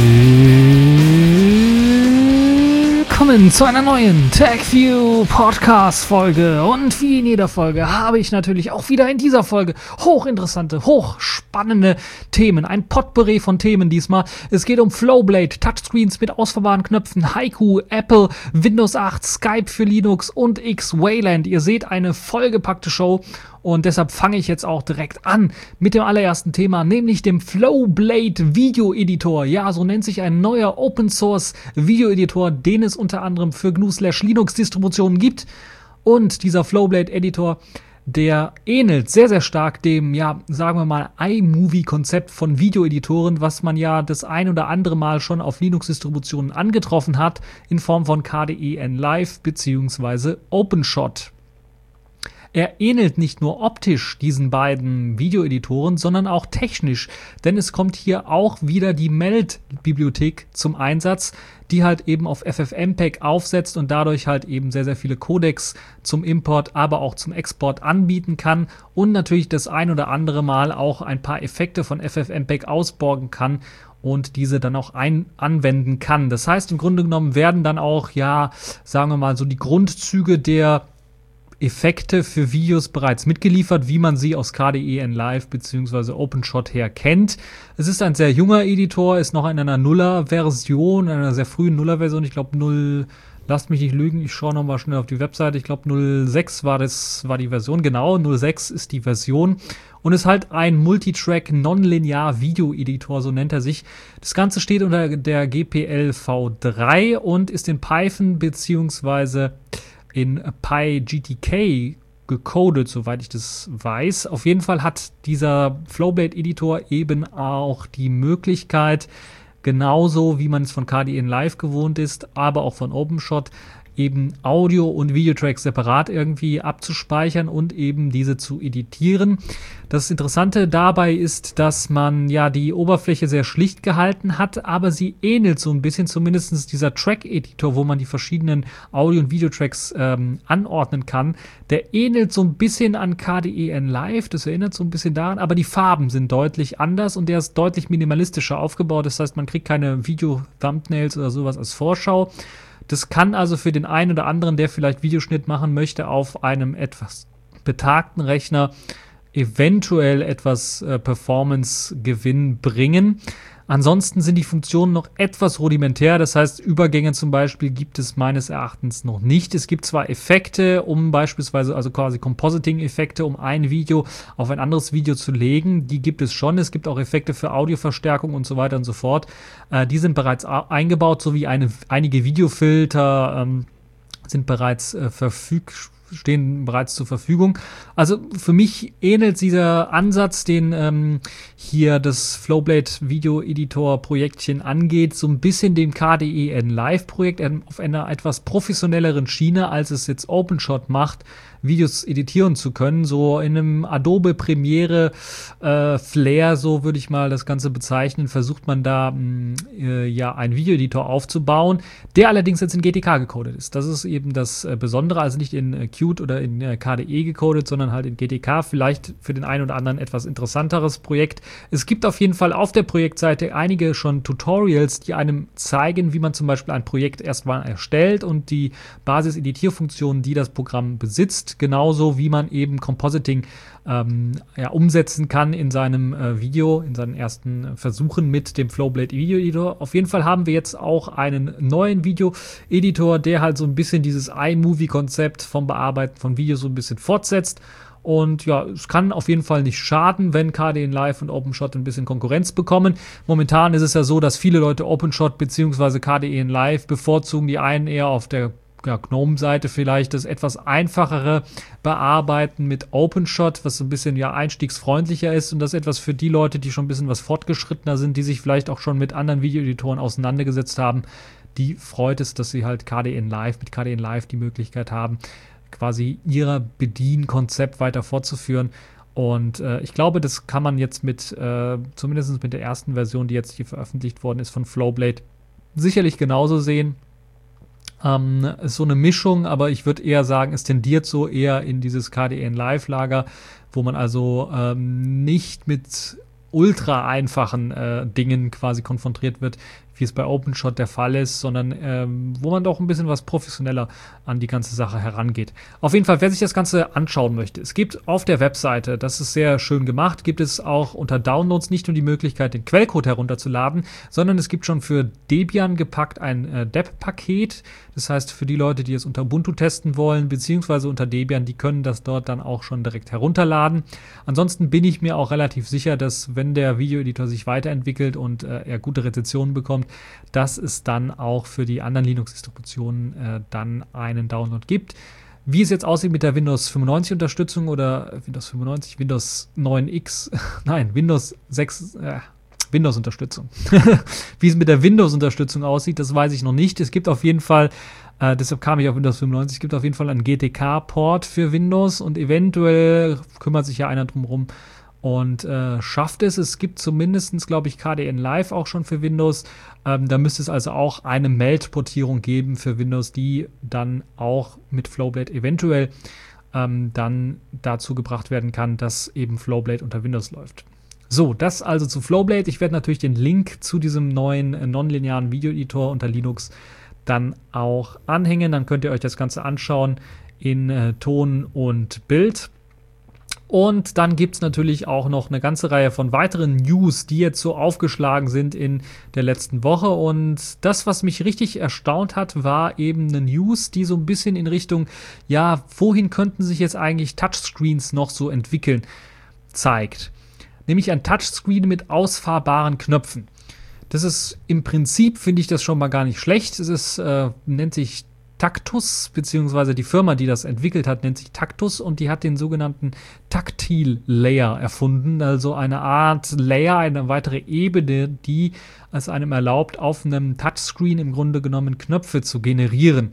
Willkommen zu einer neuen TechView Podcast Folge, und wie in jeder Folge habe ich natürlich auch wieder in dieser Folge hochinteressante, hochspannende Themen, ein Potpourri von Themen diesmal. Es geht um Flowblade, Touchscreens mit ausfahrbaren Knöpfen, Haiku, Apple, Windows 8, Skype für Linux und X-Wayland. Ihr seht eine vollgepackte Show. Und deshalb fange ich jetzt auch direkt an mit dem allerersten Thema, nämlich dem Flowblade Video Editor. Ja, so nennt sich ein neuer Open Source Video Editor, den es unter anderem für GNU/Linux Distributionen gibt. Und dieser Flowblade Editor, der ähnelt sehr, sehr stark dem, ja, sagen wir mal, iMovie-Konzept von Videoeditoren, was man ja das ein oder andere Mal schon auf Linux-Distributionen angetroffen hat, in Form von KDE NLive bzw. OpenShot. Er ähnelt nicht nur optisch diesen beiden Videoeditoren, sondern auch technisch, denn es kommt hier auch wieder die Meld-Bibliothek zum Einsatz, die halt eben auf FFmpeg aufsetzt und dadurch halt eben sehr, sehr viele Codecs zum Import, aber auch zum Export anbieten kann und natürlich das ein oder andere Mal auch ein paar Effekte von FFmpeg ausborgen kann und diese dann auch anwenden kann. Das heißt, im Grunde genommen werden dann auch, ja, sagen wir mal, so die Grundzüge der Effekte für Videos bereits mitgeliefert, wie man sie aus KDE NLive bzw. OpenShot her kennt. Es ist ein sehr junger Editor, ist noch in einer Nuller-Version, einer sehr frühen Nuller-Version. Ich glaube 0, lasst mich nicht lügen, ich schaue nochmal schnell auf die Webseite. Ich glaube 0.6 war die Version, genau, 0.6 ist die Version. Und ist halt ein Multitrack Nonlinear Video Editor, so nennt er sich. Das Ganze steht unter der GPL v3 und ist in Python bzw. in PyGTK gecodet, soweit ich das weiß. Auf jeden Fall hat dieser Flowblade-Editor eben auch die Möglichkeit, genauso wie man es von KDE NLive gewohnt ist, aber auch von OpenShot, eben Audio- und Videotracks separat irgendwie abzuspeichern und eben diese zu editieren. Das Interessante dabei ist, dass man ja die Oberfläche sehr schlicht gehalten hat, aber sie ähnelt so ein bisschen, zumindest dieser Track-Editor, wo man die verschiedenen Audio- und Videotracks anordnen kann. Der ähnelt so ein bisschen an KDE NLive, das erinnert so ein bisschen daran, aber die Farben sind deutlich anders und der ist deutlich minimalistischer aufgebaut. Das heißt, man kriegt keine Video-Thumbnails oder sowas als Vorschau. Das kann also für den einen oder anderen, der vielleicht Videoschnitt machen möchte, auf einem etwas betagten Rechner eventuell etwas Performance-Gewinn bringen. Ansonsten sind die Funktionen noch etwas rudimentär, das heißt, Übergänge zum Beispiel gibt es meines Erachtens noch nicht. Es gibt zwar Effekte, um beispielsweise, also quasi Compositing-Effekte, um ein Video auf ein anderes Video zu legen, die gibt es schon. Es gibt auch Effekte für Audioverstärkung und so weiter und so fort. Die sind bereits eingebaut, sowie einige Videofilter sind bereits stehen bereits zur Verfügung. Also für mich ähnelt dieser Ansatz, den hier das Flowblade Video Editor Projektchen angeht, so ein bisschen dem KDE NLive Projekt auf einer etwas professionelleren Schiene, als es jetzt OpenShot macht, Videos editieren zu können, so in einem Adobe Premiere Flair, so würde ich mal das Ganze bezeichnen, versucht man da ja einen Videoeditor aufzubauen, der allerdings jetzt in GTK gecodet ist. Das ist eben das Besondere, also nicht in Qt oder in KDE gecodet, sondern halt in GTK, vielleicht für den einen oder anderen etwas interessanteres Projekt. Es gibt auf jeden Fall auf der Projektseite einige schon Tutorials, die einem zeigen, wie man zum Beispiel ein Projekt erstmal erstellt und die Basis-Editierfunktionen, die das Programm besitzt, genauso wie man eben Compositing umsetzen kann in seinem Video, in seinen ersten Versuchen mit dem Flowblade Video Editor. Auf jeden Fall haben wir jetzt auch einen neuen Video Editor, der halt so ein bisschen dieses iMovie-Konzept vom Bearbeiten von Videos so ein bisschen fortsetzt. Und ja, es kann auf jeden Fall nicht schaden, wenn KDE NLive und OpenShot ein bisschen Konkurrenz bekommen. Momentan ist es ja so, dass viele Leute OpenShot bzw. KDE NLive bevorzugen. Die einen eher auf der GNOME-Seite vielleicht das etwas einfachere Bearbeiten mit OpenShot, was so ein bisschen ja einstiegsfreundlicher ist, und das etwas für die Leute, die schon ein bisschen was fortgeschrittener sind, die sich vielleicht auch schon mit anderen Videoeditoren auseinandergesetzt haben. Die freut es, dass sie halt mit KDE NLive die Möglichkeit haben, quasi ihr Bedienkonzept weiter fortzuführen. Und ich glaube, das kann man jetzt zumindest mit der ersten Version, die jetzt hier veröffentlicht worden ist von Flowblade, sicherlich genauso sehen. Ist so eine Mischung, aber ich würde eher sagen, es tendiert so eher in dieses KDE NLive-Lager, wo man also nicht mit ultra einfachen Dingen quasi konfrontiert wird, wie es bei OpenShot der Fall ist, sondern wo man doch ein bisschen was professioneller an die ganze Sache herangeht. Auf jeden Fall, wer sich das Ganze anschauen möchte, es gibt auf der Webseite, das ist sehr schön gemacht, gibt es auch unter Downloads nicht nur die Möglichkeit, den Quellcode herunterzuladen, sondern es gibt schon für Debian gepackt ein dep-Paket. Das heißt, für die Leute, die es unter Ubuntu testen wollen, beziehungsweise unter Debian, die können das dort dann auch schon direkt herunterladen. Ansonsten bin ich mir auch relativ sicher, dass wenn der Videoeditor sich weiterentwickelt und er gute Rezensionen bekommt, dass es dann auch für die anderen Linux-Distributionen dann einen Download gibt. Wie es jetzt aussieht mit der Windows 95 Unterstützung oder Windows 95, Windows 9X, nein, Windows 6, Windows-Unterstützung. Wie es mit der Windows-Unterstützung aussieht, das weiß ich noch nicht. Es gibt auf jeden Fall, deshalb kam ich auf Windows 95, es gibt auf jeden Fall einen GTK-Port für Windows und eventuell kümmert sich ja einer drum rum und schafft es. Es gibt zumindest, glaube ich, KDN Live auch schon für Windows. Da müsste es also auch eine Meld-Portierung geben für Windows, die dann auch mit Flowblade eventuell dann dazu gebracht werden kann, dass eben Flowblade unter Windows läuft. So, das also zu Flowblade. Ich werde natürlich den Link zu diesem neuen nonlinearen Videoeditor unter Linux dann auch anhängen. Dann könnt ihr euch das Ganze anschauen in Ton und Bild. Und dann gibt es natürlich auch noch eine ganze Reihe von weiteren News, die jetzt so aufgeschlagen sind in der letzten Woche. Und das, was mich richtig erstaunt hat, war eben eine News, die so ein bisschen in Richtung, ja, wohin könnten sich jetzt eigentlich Touchscreens noch so entwickeln, zeigt. Nämlich ein Touchscreen mit ausfahrbaren Knöpfen. Das ist im Prinzip, finde ich das schon mal gar nicht schlecht. Es ist, nennt sich Tactus, beziehungsweise die Firma, die das entwickelt hat, nennt sich Tactus und die hat den sogenannten Tactile Layer erfunden. Also eine Art Layer, eine weitere Ebene, die es einem erlaubt, auf einem Touchscreen im Grunde genommen Knöpfe zu generieren.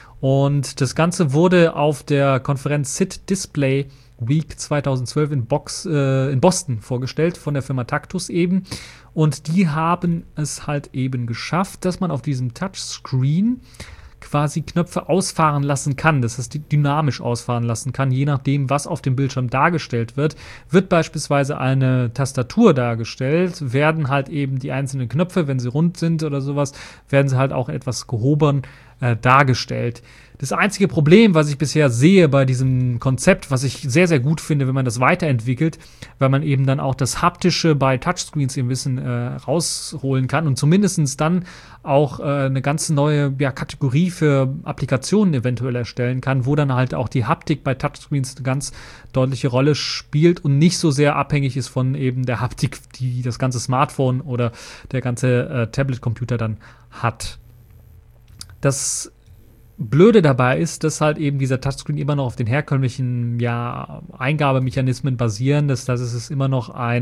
Und das Ganze wurde auf der Konferenz SID Display Week 2012 in Boston vorgestellt, von der Firma Tactus eben. Und die haben es halt eben geschafft, dass man auf diesem Touchscreen quasi Knöpfe ausfahren lassen kann. Das heißt, dynamisch ausfahren lassen kann, je nachdem, was auf dem Bildschirm dargestellt wird. Wird beispielsweise eine Tastatur dargestellt, werden halt eben die einzelnen Knöpfe, wenn sie rund sind oder sowas, werden sie halt auch etwas gehoben dargestellt. Das einzige Problem, was ich bisher sehe bei diesem Konzept, was ich sehr, sehr gut finde, wenn man das weiterentwickelt, weil man eben dann auch das Haptische bei Touchscreens im Wissen rausholen kann und zumindest dann auch eine ganz neue Kategorie für Applikationen eventuell erstellen kann, wo dann halt auch die Haptik bei Touchscreens eine ganz deutliche Rolle spielt und nicht so sehr abhängig ist von eben der Haptik, die das ganze Smartphone oder der ganze Tablet-Computer dann hat. Das Blöde dabei ist, dass halt eben dieser Touchscreen immer noch auf den herkömmlichen Eingabemechanismen basieren. Das heißt, es ist immer noch ein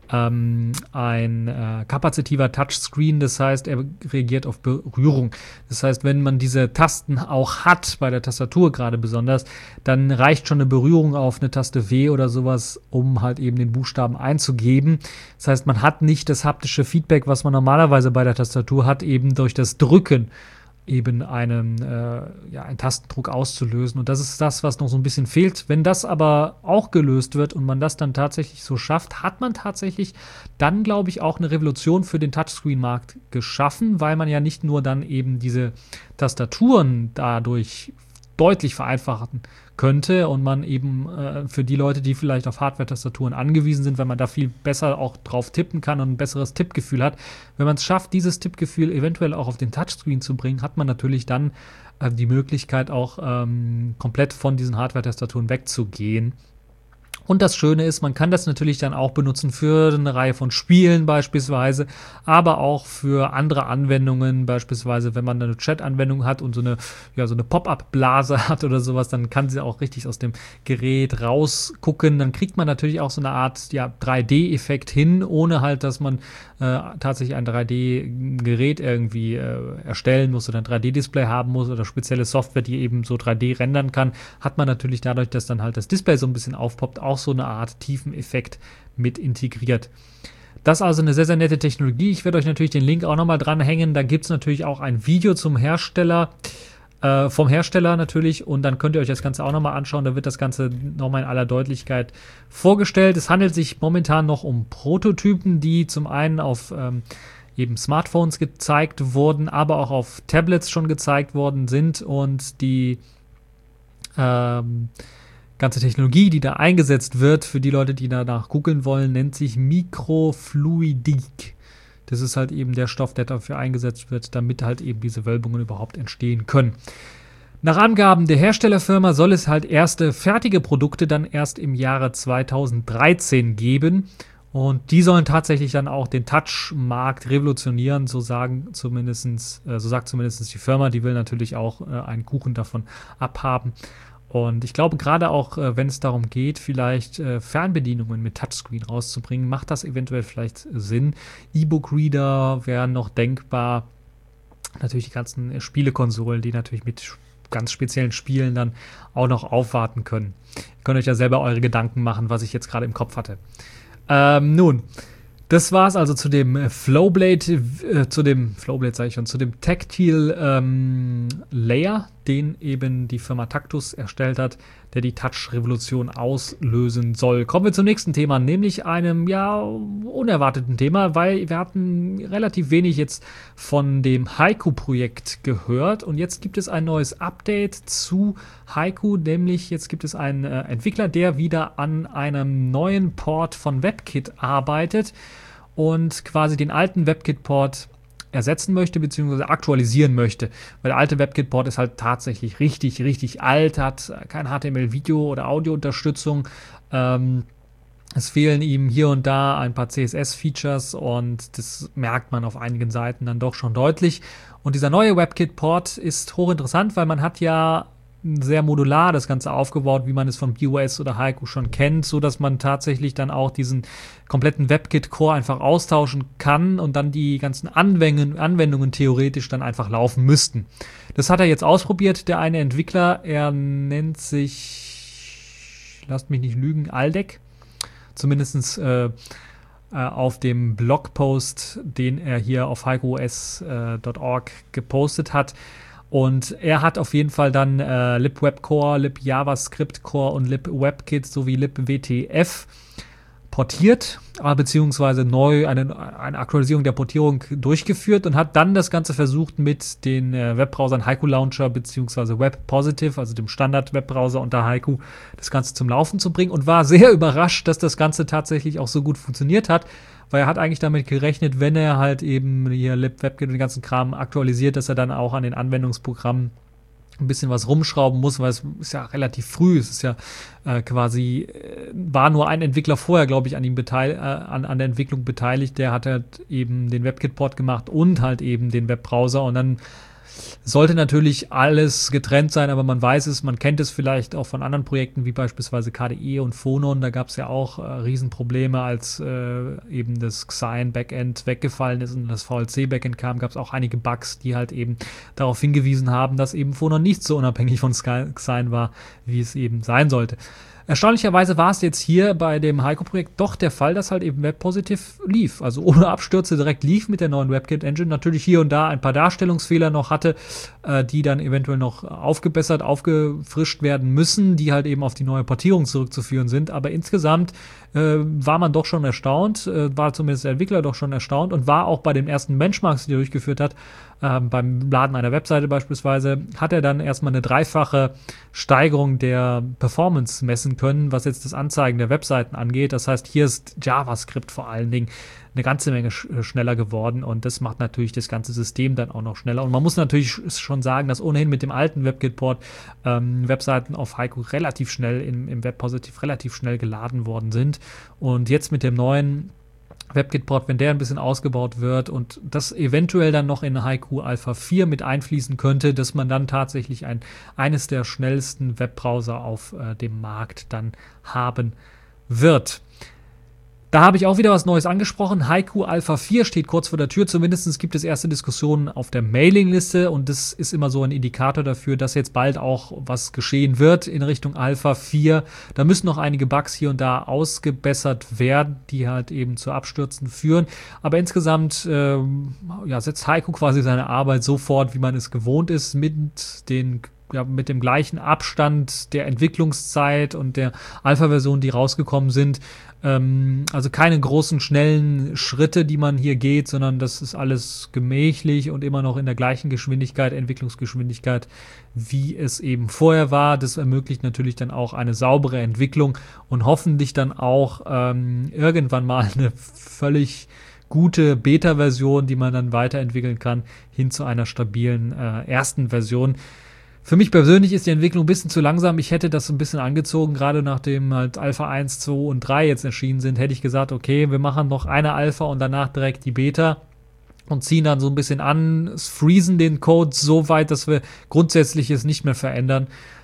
kapazitiver Touchscreen. Das heißt, er reagiert auf Berührung. Das heißt, wenn man diese Tasten auch hat, bei der Tastatur gerade besonders, dann reicht schon eine Berührung auf eine Taste W oder sowas, um halt eben den Buchstaben einzugeben. Das heißt, man hat nicht das haptische Feedback, was man normalerweise bei der Tastatur hat, eben durch das Drücken eben einen Tastendruck auszulösen. Und das ist das, was noch so ein bisschen fehlt. Wenn das aber auch gelöst wird und man das dann tatsächlich so schafft, hat man tatsächlich dann, glaube ich, auch eine Revolution für den Touchscreen-Markt geschaffen, weil man ja nicht nur dann eben diese Tastaturen dadurch deutlich vereinfachen könnte und man eben für die Leute, die vielleicht auf Hardware-Tastaturen angewiesen sind, weil man da viel besser auch drauf tippen kann und ein besseres Tippgefühl hat. Wenn man es schafft, dieses Tippgefühl eventuell auch auf den Touchscreen zu bringen, hat man natürlich dann die Möglichkeit auch komplett von diesen Hardware-Tastaturen wegzugehen. Und das Schöne ist, man kann das natürlich dann auch benutzen für eine Reihe von Spielen beispielsweise, aber auch für andere Anwendungen, beispielsweise wenn man eine Chat-Anwendung hat und so eine Pop-up-Blase hat oder sowas, dann kann sie auch richtig aus dem Gerät rausgucken. Dann kriegt man natürlich auch so eine Art 3D-Effekt hin, ohne halt, dass man tatsächlich ein 3D-Gerät irgendwie erstellen muss oder ein 3D-Display haben muss oder spezielle Software, die eben so 3D rendern kann, hat man natürlich dadurch, dass dann halt das Display so ein bisschen aufpoppt, auch so eine Art Tiefeneffekt mit integriert. Das ist also eine sehr, sehr nette Technologie. Ich werde euch natürlich den Link auch nochmal dranhängen. Da gibt es natürlich auch ein Video zum Hersteller, vom Hersteller natürlich, und dann könnt ihr euch das Ganze auch nochmal anschauen. Da wird das Ganze nochmal in aller Deutlichkeit vorgestellt. Es handelt sich momentan noch um Prototypen, die zum einen auf eben Smartphones gezeigt wurden, aber auch auf Tablets schon gezeigt worden sind und die ganze Technologie, die da eingesetzt wird, für die Leute, die danach googeln wollen, nennt sich Mikrofluidik. Das ist halt eben der Stoff, der dafür eingesetzt wird, damit halt eben diese Wölbungen überhaupt entstehen können. Nach Angaben der Herstellerfirma soll es halt erste fertige Produkte dann erst im Jahre 2013 geben. Und die sollen tatsächlich dann auch den Touch-Markt revolutionieren, so sagt zumindest die Firma. Die will natürlich auch einen Kuchen davon abhaben. Und ich glaube, gerade auch, wenn es darum geht, vielleicht Fernbedienungen mit Touchscreen rauszubringen, macht das eventuell vielleicht Sinn. E-Book-Reader wären noch denkbar. Natürlich die ganzen Spielekonsolen, die natürlich mit ganz speziellen Spielen dann auch noch aufwarten können. Ihr könnt euch ja selber eure Gedanken machen, was ich jetzt gerade im Kopf hatte. Nun, das war es also zu dem Flowblade, zu dem Tactile Layer, den eben die Firma Tactus erstellt hat, der die Touch-Revolution auslösen soll. Kommen wir zum nächsten Thema, nämlich einem unerwarteten Thema, weil wir hatten relativ wenig jetzt von dem Haiku-Projekt gehört und jetzt gibt es ein neues Update zu Haiku, nämlich jetzt gibt es einen Entwickler, der wieder an einem neuen Port von WebKit arbeitet und quasi den alten WebKit-Port ersetzen möchte, beziehungsweise aktualisieren möchte. Weil der alte WebKit-Port ist halt tatsächlich richtig, richtig alt, hat kein HTML-Video- oder Audio-Unterstützung. Es fehlen ihm hier und da ein paar CSS-Features und das merkt man auf einigen Seiten dann doch schon deutlich. Und dieser neue WebKit-Port ist hochinteressant, weil man hat ja sehr modular das Ganze aufgebaut, wie man es von BeaWS oder Haiku schon kennt, so dass man tatsächlich dann auch diesen kompletten WebKit-Core einfach austauschen kann und dann die ganzen Anwendungen theoretisch dann einfach laufen müssten. Das hat er jetzt ausprobiert, der eine Entwickler, er nennt sich, lasst mich nicht lügen, Aldec, zumindest auf dem Blogpost, den er hier auf haikuos.org gepostet hat. Und er hat auf jeden Fall dann libWebCore, libJavaScript-Core und libWebKit sowie libWTF portiert, beziehungsweise neu eine Aktualisierung der Portierung durchgeführt und hat dann das Ganze versucht mit den Webbrowsern Haiku Launcher beziehungsweise WebPositive, also dem Standard-Webbrowser unter Haiku, das Ganze zum Laufen zu bringen und war sehr überrascht, dass das Ganze tatsächlich auch so gut funktioniert hat, weil er hat eigentlich damit gerechnet, wenn er halt eben hier libWebKit und den ganzen Kram aktualisiert, dass er dann auch an den Anwendungsprogrammen ein bisschen was rumschrauben muss, weil es ist ja relativ früh, es ist ja war nur ein Entwickler vorher, glaube ich, an der Entwicklung beteiligt, der hat halt eben den WebKit-Port gemacht und halt eben den Webbrowser und dann sollte natürlich alles getrennt sein, aber man weiß es, man kennt es vielleicht auch von anderen Projekten, wie beispielsweise KDE und Phonon, da gab es ja auch Riesenprobleme, als eben das Xine-Backend weggefallen ist und das VLC-Backend kam, gab es auch einige Bugs, die halt eben darauf hingewiesen haben, dass eben Phonon nicht so unabhängig von Xine war, wie es eben sein sollte. Erstaunlicherweise war es jetzt hier bei dem Haiku-Projekt doch der Fall, dass halt eben WebPositive lief, also ohne Abstürze direkt lief mit der neuen WebKit-Engine. Natürlich hier und da ein paar Darstellungsfehler noch hatte, die dann eventuell noch aufgebessert, aufgefrischt werden müssen, die halt eben auf die neue Portierung zurückzuführen sind. Aber insgesamt war man doch schon erstaunt, war zumindest der Entwickler doch schon erstaunt und war auch bei den ersten Benchmarks, die er durchgeführt hat, beim Laden einer Webseite beispielsweise, hat er dann erstmal eine dreifache Steigerung der Performance messen können, was jetzt das Anzeigen der Webseiten angeht. Das heißt, hier ist JavaScript vor allen Dingen eine ganze Menge schneller geworden und das macht natürlich das ganze System dann auch noch schneller. Und man muss natürlich schon sagen, dass ohnehin mit dem alten WebKit-Port Webseiten auf Haiku relativ schnell im WebPositive relativ schnell geladen worden sind. Und jetzt mit dem neuen WebKit-Port, wenn der ein bisschen ausgebaut wird und das eventuell dann noch in Haiku Alpha 4 mit einfließen könnte, dass man dann tatsächlich eines der schnellsten Webbrowser auf dem Markt dann haben wird. Da habe ich auch wieder was Neues angesprochen. Haiku Alpha 4 steht kurz vor der Tür. Zumindest gibt es erste Diskussionen auf der Mailingliste und das ist immer so ein Indikator dafür, dass jetzt bald auch was geschehen wird in Richtung Alpha 4. Da müssen noch einige Bugs hier und da ausgebessert werden, die halt eben zu Abstürzen führen. Aber insgesamt setzt Haiku quasi seine Arbeit so fort, wie man es gewohnt ist, mit den mit dem gleichen Abstand der Entwicklungszeit und der Alpha-Version, die rausgekommen sind. Also keine großen, schnellen Schritte, die man hier geht, sondern das ist alles gemächlich und immer noch in der gleichen Geschwindigkeit, Entwicklungsgeschwindigkeit, wie es eben vorher war. Das ermöglicht natürlich dann auch eine saubere Entwicklung und hoffentlich dann auch irgendwann mal eine völlig gute Beta-Version, die man dann weiterentwickeln kann, hin zu einer stabilen ersten Version. Für mich persönlich ist die Entwicklung ein bisschen zu langsam. Ich hätte das ein bisschen angezogen, gerade nachdem halt Alpha 1, 2 und 3 jetzt erschienen sind, hätte ich gesagt, okay, wir machen noch eine Alpha und danach direkt die Beta und ziehen dann so ein bisschen an, freezen den Code so weit, dass wir Grundsätzliches nicht mehr verändern.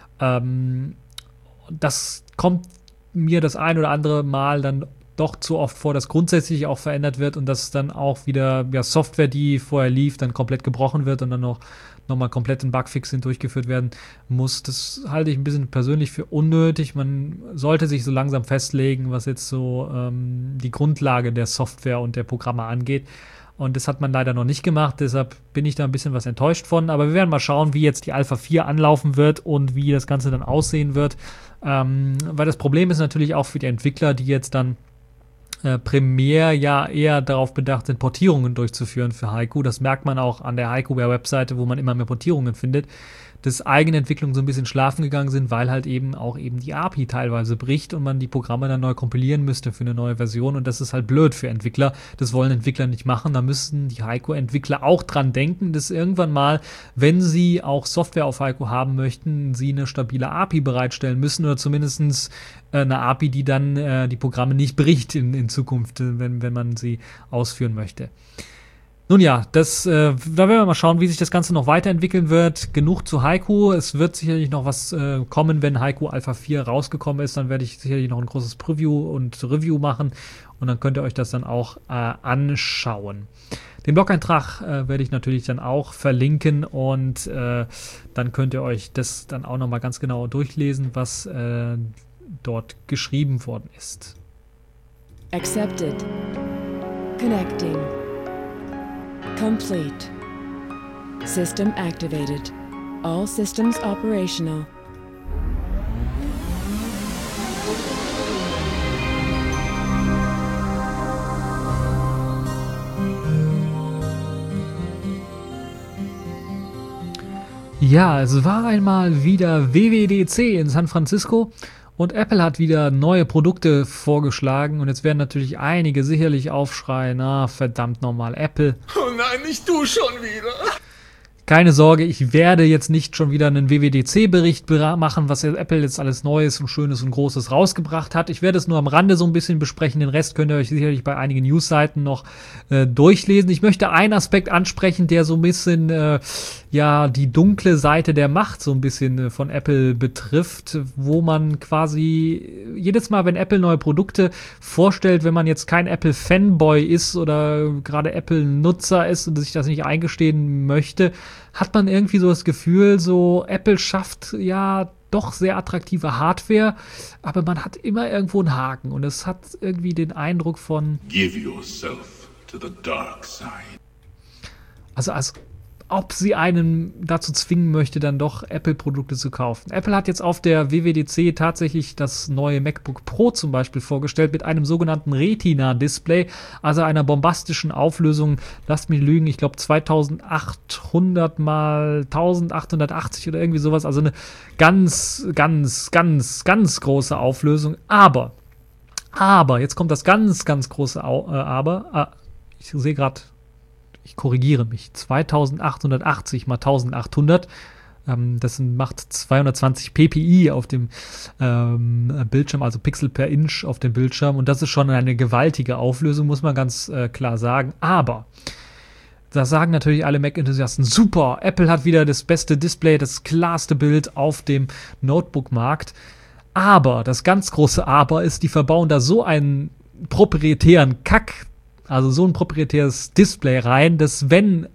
Das kommt mir das ein oder andere Mal dann doch zu oft vor, dass grundsätzlich auch verändert wird und dass dann auch wieder Software, die vorher lief, dann komplett gebrochen wird und dann nochmal komplett ein Bugfix durchgeführt werden muss. Das halte ich ein bisschen persönlich für unnötig. Man sollte sich so langsam festlegen, was jetzt so die Grundlage der Software und der Programme angeht. Und das hat man leider noch nicht gemacht, deshalb bin ich da ein bisschen was enttäuscht von. Aber wir werden mal schauen, wie jetzt die Alpha 4 anlaufen wird und wie das Ganze dann aussehen wird. Weil das Problem ist natürlich auch für die Entwickler, die jetzt dann primär ja eher darauf bedacht sind, Portierungen durchzuführen für Haiku. Das merkt man auch an der Haiku-Webseite, wo man immer mehr Portierungen findet, dass Eigenentwicklungen so ein bisschen schlafen gegangen sind, weil halt eben die API teilweise bricht und man die Programme dann neu kompilieren müsste für eine neue Version und das ist halt blöd für Entwickler. Das wollen Entwickler nicht machen. Da müssen die Haiku-Entwickler auch dran denken, dass irgendwann mal, wenn sie auch Software auf Haiku haben möchten, sie eine stabile API bereitstellen müssen oder zumindest eine API, die dann die Programme nicht bricht in Zukunft, wenn man sie ausführen möchte. Nun ja, da werden wir mal schauen, wie sich das Ganze noch weiterentwickeln wird. Genug zu Haiku. Es wird sicherlich noch was kommen, wenn Haiku Alpha 4 rausgekommen ist. Dann werde ich sicherlich noch ein großes Preview und Review machen und dann könnt ihr euch das dann auch anschauen. Den Blog-Eintrag werde ich natürlich dann auch verlinken und dann könnt ihr euch das dann auch nochmal ganz genau durchlesen, was dort geschrieben worden ist. Accepted. Connecting. Complete. System activated. All systems operational. Ja, es war einmal wieder WWDC in San Francisco und Apple hat wieder neue Produkte vorgeschlagen und jetzt werden natürlich einige sicherlich aufschreien, verdammt nochmal Apple. Oh nein, nicht du schon wieder. Keine Sorge, ich werde jetzt nicht schon wieder einen WWDC-Bericht machen, was Apple jetzt alles Neues und Schönes und Großes rausgebracht hat. Ich werde es nur am Rande so ein bisschen besprechen. Den Rest könnt ihr euch sicherlich bei einigen Newsseiten noch durchlesen. Ich möchte einen Aspekt ansprechen, der so ein bisschen die dunkle Seite der Macht so ein bisschen von Apple betrifft, wo man quasi jedes Mal, wenn Apple neue Produkte vorstellt, wenn man jetzt kein Apple-Fanboy ist oder gerade Apple-Nutzer ist und sich das nicht eingestehen möchte, hat man irgendwie so das Gefühl, so Apple schafft ja doch sehr attraktive Hardware, aber man hat immer irgendwo einen Haken und es hat irgendwie den Eindruck von Give yourself to the dark side. Also als ob sie einen dazu zwingen möchte, dann doch Apple-Produkte zu kaufen. Apple hat jetzt auf der WWDC tatsächlich das neue MacBook Pro zum Beispiel vorgestellt mit einem sogenannten Retina-Display, also einer bombastischen Auflösung, lasst mich lügen, ich glaube 2800 mal 1880 oder irgendwie sowas, also eine ganz, ganz, ganz, ganz große Auflösung, aber, jetzt kommt das ganz, ganz große Aber, ich sehe gerade, ich korrigiere mich, 2880 mal 1800, das macht 220 ppi auf dem Bildschirm, also Pixel per Inch auf dem Bildschirm und das ist schon eine gewaltige Auflösung, muss man ganz klar sagen, aber da sagen natürlich alle Mac-Enthusiasten, super, Apple hat wieder das beste Display, das klarste Bild auf dem Notebook-Markt, aber das ganz große Aber ist, die verbauen da so einen proprietären Kack, also so ein proprietäres Display rein, dass wenn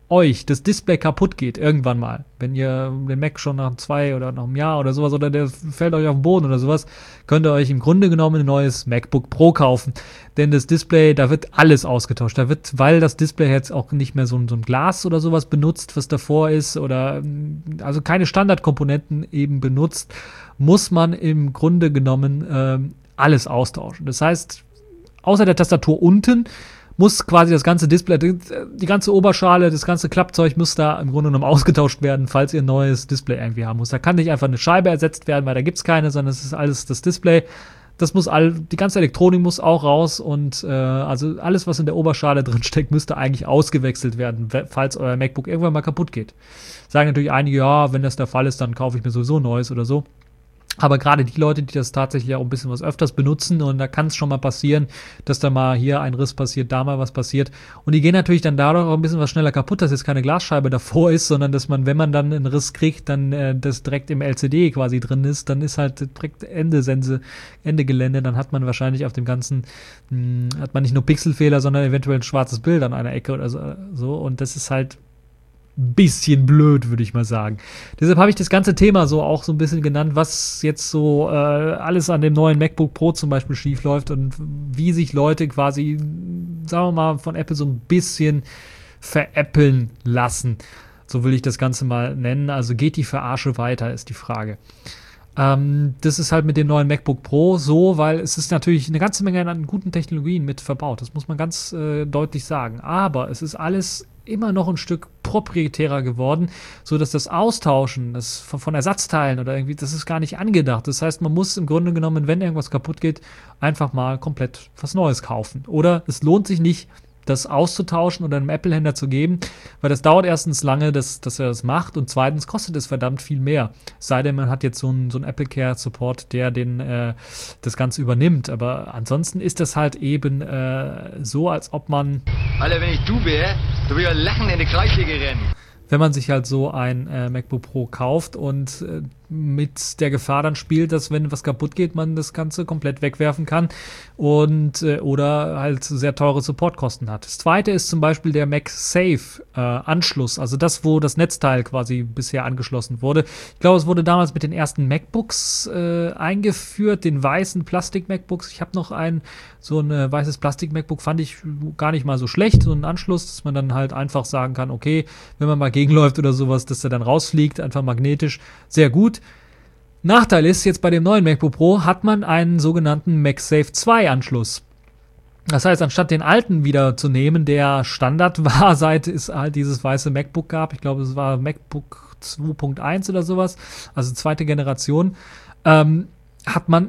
euch das Display kaputt geht, irgendwann mal, wenn ihr den Mac schon nach 2 oder nach einem Jahr oder sowas, oder der fällt euch auf den Boden oder sowas, könnt ihr euch im Grunde genommen ein neues MacBook Pro kaufen. Denn das Display, da wird alles ausgetauscht. Da wird, weil das Display jetzt auch nicht mehr so ein Glas oder sowas benutzt, was davor ist, oder also keine Standardkomponenten eben benutzt, muss man im Grunde genommen alles austauschen. Das heißt, außer der Tastatur unten muss quasi das ganze Display, die ganze Oberschale, das ganze Klappzeug muss da im Grunde genommen ausgetauscht werden, falls ihr ein neues Display irgendwie haben muss. Da kann nicht einfach eine Scheibe ersetzt werden, weil da gibt's keine, sondern es ist alles das Display. Das muss die ganze Elektronik muss auch raus und also alles, was in der Oberschale drin steckt, müsste eigentlich ausgewechselt werden, falls euer MacBook irgendwann mal kaputt geht. Sagen natürlich einige, ja, wenn das der Fall ist, dann kaufe ich mir sowieso ein neues oder so. Aber gerade die Leute, die das tatsächlich auch ein bisschen was öfters benutzen, und da kann es schon mal passieren, dass da mal hier ein Riss passiert, da mal was passiert. Und die gehen natürlich dann dadurch auch ein bisschen was schneller kaputt, dass jetzt keine Glasscheibe davor ist, sondern dass man, wenn man dann einen Riss kriegt, dann das direkt im LCD quasi drin ist, dann ist halt direkt Ende Gelände, dann hat man wahrscheinlich auf dem Ganzen, hat man nicht nur Pixelfehler, sondern eventuell ein schwarzes Bild an einer Ecke oder so. Und das ist halt bisschen blöd, würde ich mal sagen. Deshalb habe ich das ganze Thema so auch so ein bisschen genannt, was jetzt so alles an dem neuen MacBook Pro zum Beispiel schief läuft und wie sich Leute quasi, sagen wir mal, von Apple so ein bisschen veräppeln lassen. So will ich das Ganze mal nennen. Also geht die Verarsche weiter, ist die Frage. Das ist halt mit dem neuen MacBook Pro so, weil es ist natürlich eine ganze Menge an guten Technologien mit verbaut. Das muss man ganz deutlich sagen. Aber es ist alles immer noch ein Stück proprietärer geworden, so dass das Austauschen von Ersatzteilen oder irgendwie, das ist gar nicht angedacht. Das heißt, man muss im Grunde genommen, wenn irgendwas kaputt geht, einfach mal komplett was Neues kaufen. Oder es lohnt sich nicht, das auszutauschen oder einem Apple-Händler zu geben, weil das dauert erstens lange, dass er das macht, und zweitens kostet es verdammt viel mehr. Sei denn, man hat jetzt so einen Apple Care Support, der das Ganze übernimmt. Aber ansonsten ist das halt eben so, als ob man... Alter, wenn ich du wäre, du würdest ja lachen in die Kreissäge rennen. Wenn man sich halt so ein MacBook Pro kauft und mit der Gefahr dann spielt, dass, wenn was kaputt geht, man das Ganze komplett wegwerfen kann und oder halt sehr teure Supportkosten hat. Das zweite ist zum Beispiel der MagSafe Anschluss, also das, wo das Netzteil quasi bisher angeschlossen wurde. Ich glaube, es wurde damals mit den ersten MacBooks eingeführt, den weißen Plastik-MacBooks. Ich habe noch so ein weißes Plastik-MacBook, fand ich gar nicht mal so schlecht, so einen Anschluss, dass man dann halt einfach sagen kann, okay, wenn man mal gegenläuft oder sowas, dass der dann rausfliegt, einfach magnetisch, sehr gut. Nachteil ist, jetzt bei dem neuen MacBook Pro hat man einen sogenannten MagSafe 2 Anschluss. Das heißt, anstatt den alten wieder zu nehmen, der Standard war, seit es halt dieses weiße MacBook gab, ich glaube, es war MacBook 2.1 oder sowas, also zweite Generation, hat man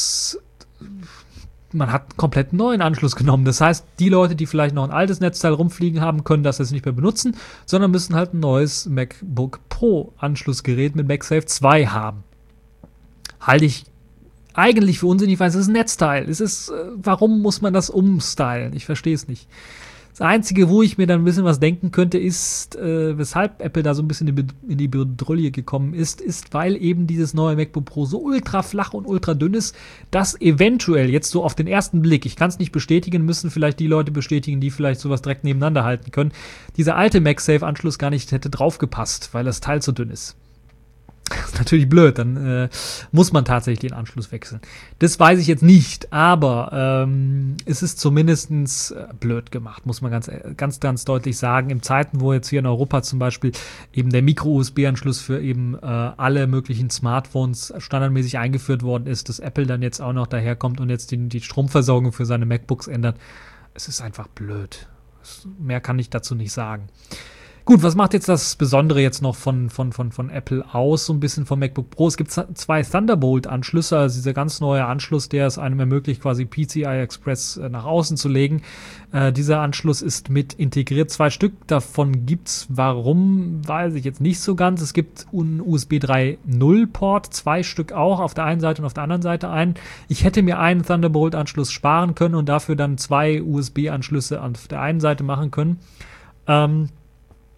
einen komplett neuen Anschluss genommen. Das heißt, die Leute, die vielleicht noch ein altes Netzteil rumfliegen haben, können das jetzt nicht mehr benutzen, sondern müssen halt ein neues MacBook Pro Anschlussgerät mit MagSafe 2 haben. Halte ich eigentlich für unsinnig, weil es ist ein Netzteil. Warum muss man das umstylen? Ich verstehe es nicht. Das Einzige, wo ich mir dann ein bisschen was denken könnte, ist, weshalb Apple da so ein bisschen in die Bedrulle gekommen ist, weil eben dieses neue MacBook Pro so ultra flach und ultra dünn ist, dass eventuell jetzt so auf den ersten Blick, ich kann es nicht bestätigen, müssen vielleicht die Leute bestätigen, die vielleicht sowas direkt nebeneinander halten können, dieser alte MagSafe-Anschluss gar nicht hätte draufgepasst, weil das Teil zu dünn ist. Das ist natürlich blöd, dann muss man tatsächlich den Anschluss wechseln. Das weiß ich jetzt nicht, aber es ist zumindest blöd gemacht, muss man ganz deutlich sagen. In Zeiten, wo jetzt hier in Europa zum Beispiel eben der Micro-USB-Anschluss für eben alle möglichen Smartphones standardmäßig eingeführt worden ist, dass Apple dann jetzt auch noch daherkommt und jetzt die Stromversorgung für seine MacBooks ändert. Es ist einfach blöd. Mehr kann ich dazu nicht sagen. Gut, was macht jetzt das Besondere jetzt noch von Apple aus, so ein bisschen vom MacBook Pro? Es gibt 2 Thunderbolt-Anschlüsse, also dieser ganz neue Anschluss, der es einem ermöglicht, quasi PCI Express nach außen zu legen. Dieser Anschluss ist mit integriert, 2 Stück davon gibt's. Warum, weiß ich jetzt nicht so ganz. Es gibt einen USB 3.0 Port, 2 Stück auch, auf der einen Seite und auf der anderen Seite einen. Ich hätte mir einen Thunderbolt-Anschluss sparen können und dafür dann 2 USB-Anschlüsse auf der einen Seite machen können.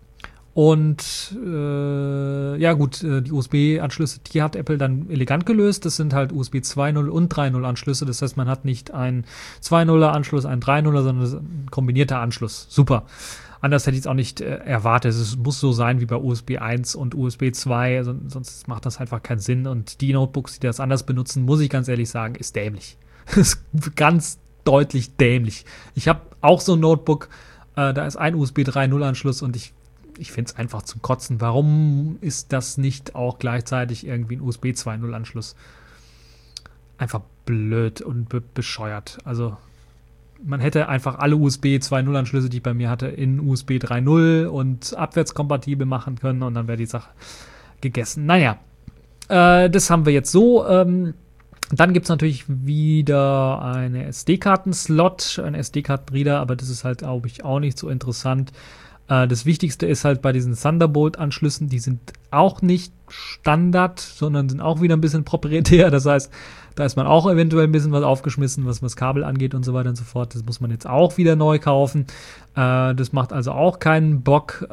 Und ja gut, die USB-Anschlüsse, die hat Apple dann elegant gelöst. Das sind halt USB 2.0 und 3.0 Anschlüsse. Das heißt, man hat nicht einen 2.0er Anschluss, einen 3.0er, sondern ein kombinierter Anschluss. Super. Anders hätte ich es auch nicht erwartet. Es muss so sein wie bei USB 1 und USB 2, also, sonst macht das einfach keinen Sinn. Und die Notebooks, die das anders benutzen, muss ich ganz ehrlich sagen, ist dämlich. Ist ganz deutlich dämlich. Ich habe auch so ein Notebook, da ist ein USB 3.0 Anschluss und ich finde es einfach zum Kotzen. Warum ist das nicht auch gleichzeitig irgendwie ein USB 2.0 Anschluss? Einfach blöd und bescheuert. Also man hätte einfach alle USB 2.0 Anschlüsse, die ich bei mir hatte, in USB 3.0 und abwärtskompatibel machen können und dann wäre die Sache gegessen. Naja, das haben wir jetzt so. Dann gibt es natürlich wieder eine SD-Karten-Slot, ein SD-Karten-Reader, aber das ist halt, glaube ich, auch nicht so interessant. Das Wichtigste ist halt bei diesen Thunderbolt-Anschlüssen, die sind auch nicht Standard, sondern sind auch wieder ein bisschen proprietär. Das heißt, da ist man auch eventuell ein bisschen was aufgeschmissen, was Kabel angeht und so weiter und so fort. Das muss man jetzt auch wieder neu kaufen. Das macht also auch keinen Bock.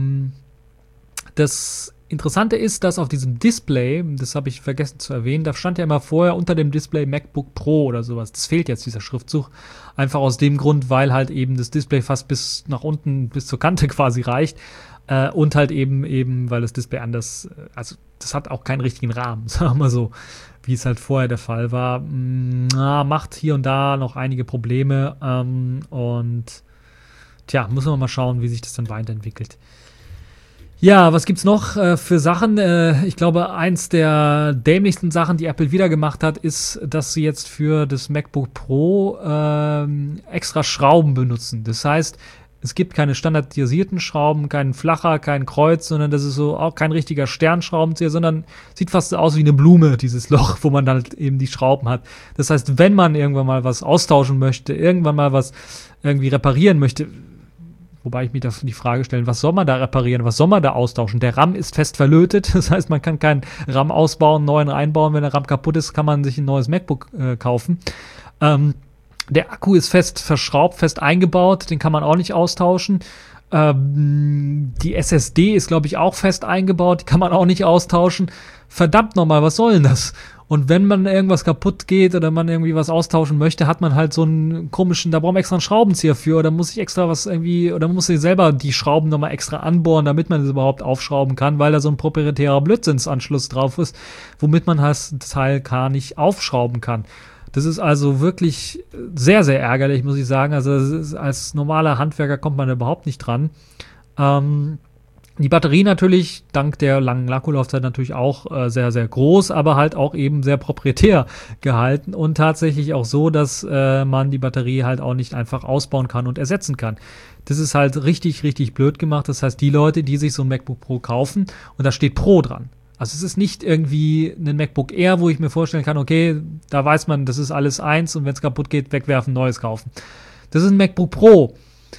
Das Interessante ist, dass auf diesem Display, das habe ich vergessen zu erwähnen, da stand ja immer vorher unter dem Display MacBook Pro oder sowas. Das fehlt jetzt, dieser Schriftzug. Einfach aus dem Grund, weil halt eben das Display fast bis nach unten, bis zur Kante quasi reicht. Und halt eben, weil das Display anders, also das hat auch keinen richtigen Rahmen, sagen wir mal so, wie es halt vorher der Fall war. Macht hier und da noch einige Probleme. Und tja, müssen wir mal schauen, wie sich das dann weiterentwickelt. Ja, was gibt's noch für Sachen? Ich glaube, eins der dämlichsten Sachen, die Apple wieder gemacht hat, ist, dass sie jetzt für das MacBook Pro extra Schrauben benutzen. Das heißt, es gibt keine standardisierten Schrauben, keinen Flacher, kein Kreuz, sondern das ist so auch kein richtiger Sternschraubenzieher, sondern sieht fast so aus wie eine Blume, dieses Loch, wo man dann halt eben die Schrauben hat. Das heißt, wenn man irgendwann mal was austauschen möchte, irgendwann mal was irgendwie reparieren möchte, wobei ich mir da die Frage stelle, was soll man da reparieren, was soll man da austauschen? Der RAM ist fest verlötet, das heißt, man kann keinen RAM ausbauen, neuen reinbauen. Wenn der RAM kaputt ist, kann man sich ein neues MacBook kaufen. Der Akku ist fest verschraubt, fest eingebaut, den kann man auch nicht austauschen. Die SSD ist, glaube ich, auch fest eingebaut, die kann man auch nicht austauschen. Verdammt nochmal, was soll denn das? Und wenn man irgendwas kaputt geht oder man irgendwie was austauschen möchte, hat man halt so einen komischen, da braucht man extra einen Schraubenzieher für oder muss ich extra was irgendwie, oder man muss sich selber die Schrauben nochmal extra anbohren, damit man das überhaupt aufschrauben kann, weil da so ein proprietärer Blödsinnsanschluss drauf ist, womit man das Teil gar nicht aufschrauben kann. Das ist also wirklich sehr, sehr ärgerlich, muss ich sagen. Also als normaler Handwerker kommt man da überhaupt nicht dran. Die Batterie natürlich, dank der langen Akkulaufzeit natürlich auch sehr, sehr groß, aber halt auch eben sehr proprietär gehalten und tatsächlich auch so, dass man die Batterie halt auch nicht einfach ausbauen kann und ersetzen kann. Das ist halt richtig, richtig blöd gemacht. Das heißt, die Leute, die sich so ein MacBook Pro kaufen, und da steht Pro dran. Also es ist nicht irgendwie ein MacBook Air, wo ich mir vorstellen kann, okay, da weiß man, das ist alles eins und wenn es kaputt geht, wegwerfen, neues kaufen. Das ist ein MacBook Pro.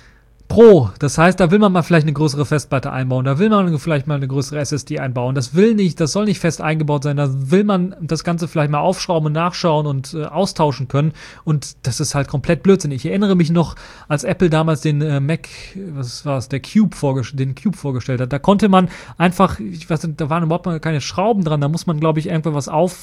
Das heißt, da will man mal vielleicht eine größere Festplatte einbauen, da will man vielleicht mal eine größere SSD einbauen. Das soll nicht fest eingebaut sein, da will man das Ganze vielleicht mal aufschrauben und nachschauen und austauschen können. Und das ist halt komplett Blödsinn. Ich erinnere mich noch, als Apple damals den den Cube vorgestellt hat. Da konnte man einfach, ich weiß nicht, da waren überhaupt mal keine Schrauben dran, da muss man, glaube ich, irgendwas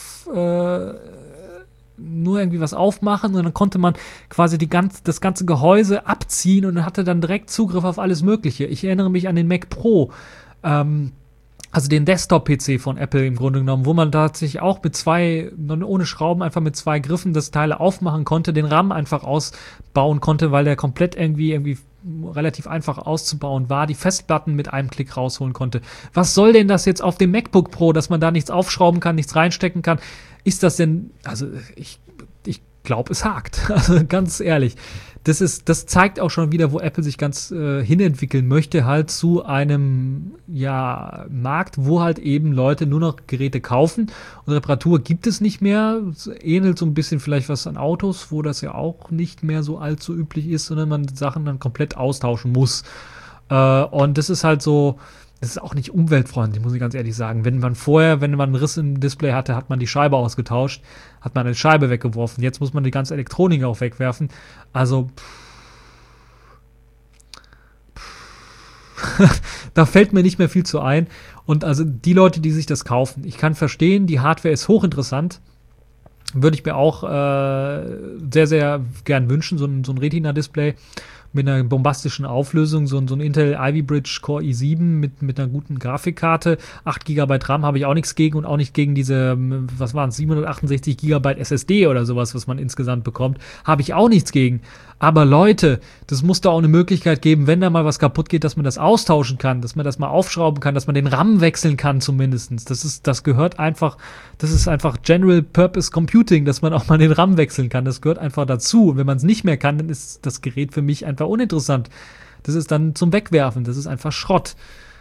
nur irgendwie was aufmachen und dann konnte man quasi das ganze Gehäuse abziehen und hatte dann direkt Zugriff auf alles Mögliche. Ich erinnere mich an den Mac Pro, also den Desktop-PC von Apple im Grunde genommen, wo man tatsächlich auch ohne Schrauben einfach mit 2 Griffen das Teil aufmachen konnte, den RAM einfach ausbauen konnte, weil der komplett irgendwie relativ einfach auszubauen war, die Festplatten mit einem Klick rausholen konnte. Was soll denn das jetzt auf dem MacBook Pro, dass man da nichts aufschrauben kann, nichts reinstecken kann? Ist das denn, also ich glaube, es hakt. Also ganz ehrlich. Das zeigt auch schon wieder, wo Apple sich ganz hinentwickeln möchte, halt zu einem Markt, wo halt eben Leute nur noch Geräte kaufen und Reparatur gibt es nicht mehr. Es ähnelt so ein bisschen vielleicht was an Autos, wo das ja auch nicht mehr so allzu üblich ist, sondern man Sachen dann komplett austauschen muss. Und das ist halt so, das ist auch nicht umweltfreundlich, muss ich ganz ehrlich sagen. Wenn man einen Riss im Display hatte, hat man die Scheibe ausgetauscht, hat man eine Scheibe weggeworfen. Jetzt muss man die ganze Elektronik auch wegwerfen. Also, da fällt mir nicht mehr viel zu ein. Und also die Leute, die sich das kaufen, ich kann verstehen, die Hardware ist hochinteressant. Würde ich mir auch sehr, sehr gern wünschen, so ein Retina-Display mit einer bombastischen Auflösung, so ein Intel Ivy Bridge Core i7 mit einer guten Grafikkarte. 8 GB RAM habe ich auch nichts gegen und auch nicht gegen diese, was waren es, 768 GB SSD oder sowas, was man insgesamt bekommt, habe ich auch nichts gegen. Aber Leute, das muss da auch eine Möglichkeit geben, wenn da mal was kaputt geht, dass man das austauschen kann, dass man das mal aufschrauben kann, dass man den RAM wechseln kann zumindestens. Das gehört einfach, das ist einfach General Purpose Computing, dass man auch mal den RAM wechseln kann. Das gehört einfach dazu. Und wenn man es nicht mehr kann, dann ist das Gerät für mich einfach uninteressant. Das ist dann zum Wegwerfen. Das ist einfach Schrott.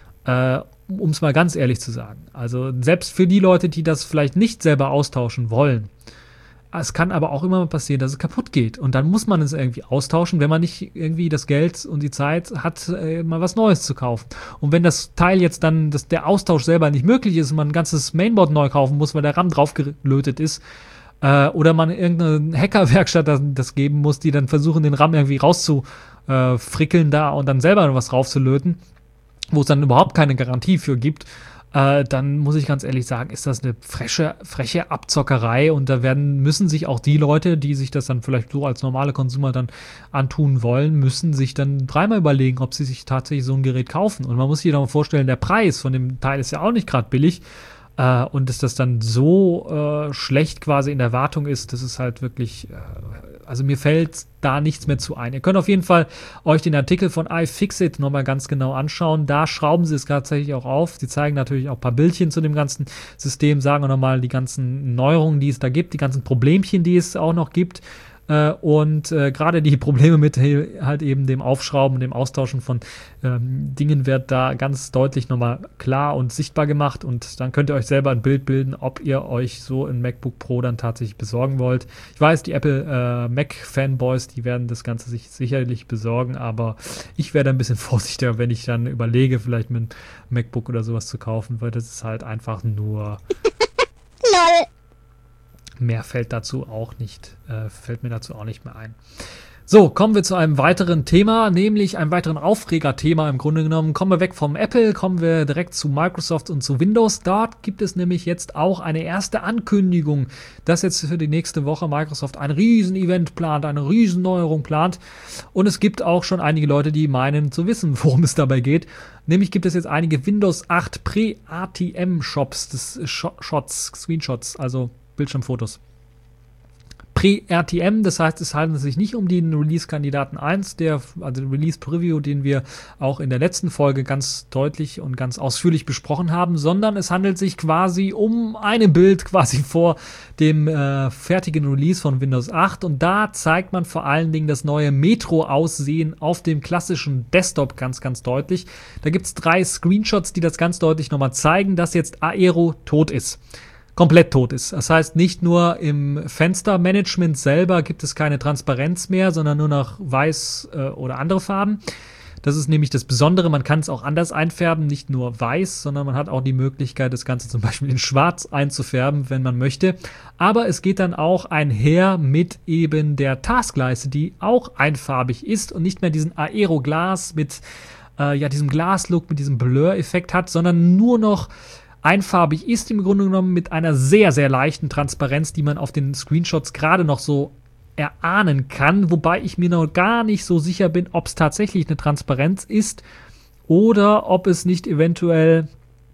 Um es mal ganz ehrlich zu sagen. Also selbst für die Leute, die das vielleicht nicht selber austauschen wollen. Es kann aber auch immer mal passieren, dass es kaputt geht. Und dann muss man es irgendwie austauschen, wenn man nicht irgendwie das Geld und die Zeit hat, mal was Neues zu kaufen. Und wenn das Teil jetzt dann, dass der Austausch selber nicht möglich ist und man ein ganzes Mainboard neu kaufen muss, weil der RAM draufgelötet ist, oder man irgendeine Hackerwerkstatt das geben muss, die dann versuchen, den RAM irgendwie rauszufrickeln da und dann selber was draufzulöten, wo es dann überhaupt keine Garantie für gibt, dann muss ich ganz ehrlich sagen, ist das eine freche Abzockerei und da müssen sich auch die Leute, die sich das dann vielleicht so als normale Konsumer dann antun wollen, müssen sich dann dreimal überlegen, ob sie sich tatsächlich so ein Gerät kaufen. Und man muss sich dann mal vorstellen, der Preis von dem Teil ist ja auch nicht gerade billig. Und dass das dann so schlecht quasi in der Wartung ist, das ist halt wirklich, also mir fällt da nichts mehr zu ein. Ihr könnt auf jeden Fall euch den Artikel von iFixit nochmal ganz genau anschauen. Da schrauben sie es tatsächlich auch auf. Sie zeigen natürlich auch ein paar Bildchen zu dem ganzen System, sagen auch nochmal die ganzen Neuerungen, die es da gibt, die ganzen Problemchen, die es auch noch gibt. Und gerade die Probleme mit halt eben dem Aufschrauben, dem Austauschen von Dingen wird da ganz deutlich nochmal klar und sichtbar gemacht und dann könnt ihr euch selber ein Bild bilden, ob ihr euch so ein MacBook Pro dann tatsächlich besorgen wollt. Ich weiß, die Apple Mac-Fanboys, die werden das Ganze sich sicherlich besorgen, aber ich werde ein bisschen vorsichtiger, wenn ich dann überlege, vielleicht mit einem MacBook oder sowas zu kaufen, weil das ist halt einfach nur LOL. Mehr fällt mir dazu auch nicht mehr ein. So, kommen wir zu einem weiteren Thema, nämlich einem weiteren Aufregerthema im Grunde genommen. Kommen wir weg vom Apple, kommen wir direkt zu Microsoft und zu Windows. Dort gibt es nämlich jetzt auch eine erste Ankündigung, dass jetzt für die nächste Woche Microsoft ein Riesen-Event plant, eine Riesenneuerung plant. Und es gibt auch schon einige Leute, die meinen zu wissen, worum es dabei geht. Nämlich gibt es jetzt einige Windows 8 Pre-RTM-Shops, Screenshots, also Bildschirmfotos. Pre-RTM, das heißt, es handelt sich nicht um den Release-Kandidaten 1, also den Release-Preview, den wir auch in der letzten Folge ganz deutlich und ganz ausführlich besprochen haben, sondern es handelt sich quasi um ein Bild quasi vor dem fertigen Release von Windows 8 und da zeigt man vor allen Dingen das neue Metro-Aussehen auf dem klassischen Desktop ganz, ganz deutlich. Da gibt es 3 Screenshots, die das ganz deutlich nochmal zeigen, dass jetzt Aero tot ist. Komplett tot ist. Das heißt, nicht nur im Fenstermanagement selber gibt es keine Transparenz mehr, sondern nur noch weiß oder andere Farben. Das ist nämlich das Besondere, man kann es auch anders einfärben, nicht nur weiß, sondern man hat auch die Möglichkeit, das Ganze zum Beispiel in schwarz einzufärben, wenn man möchte. Aber es geht dann auch einher mit eben der Taskleiste, die auch einfarbig ist und nicht mehr diesen Aero-Glas mit diesem Glaslook, mit diesem Blur-Effekt hat, sondern nur noch einfarbig ist im Grunde genommen mit einer sehr, sehr leichten Transparenz, die man auf den Screenshots gerade noch so erahnen kann, wobei ich mir noch gar nicht so sicher bin, ob es tatsächlich eine Transparenz ist oder ob es nicht eventuell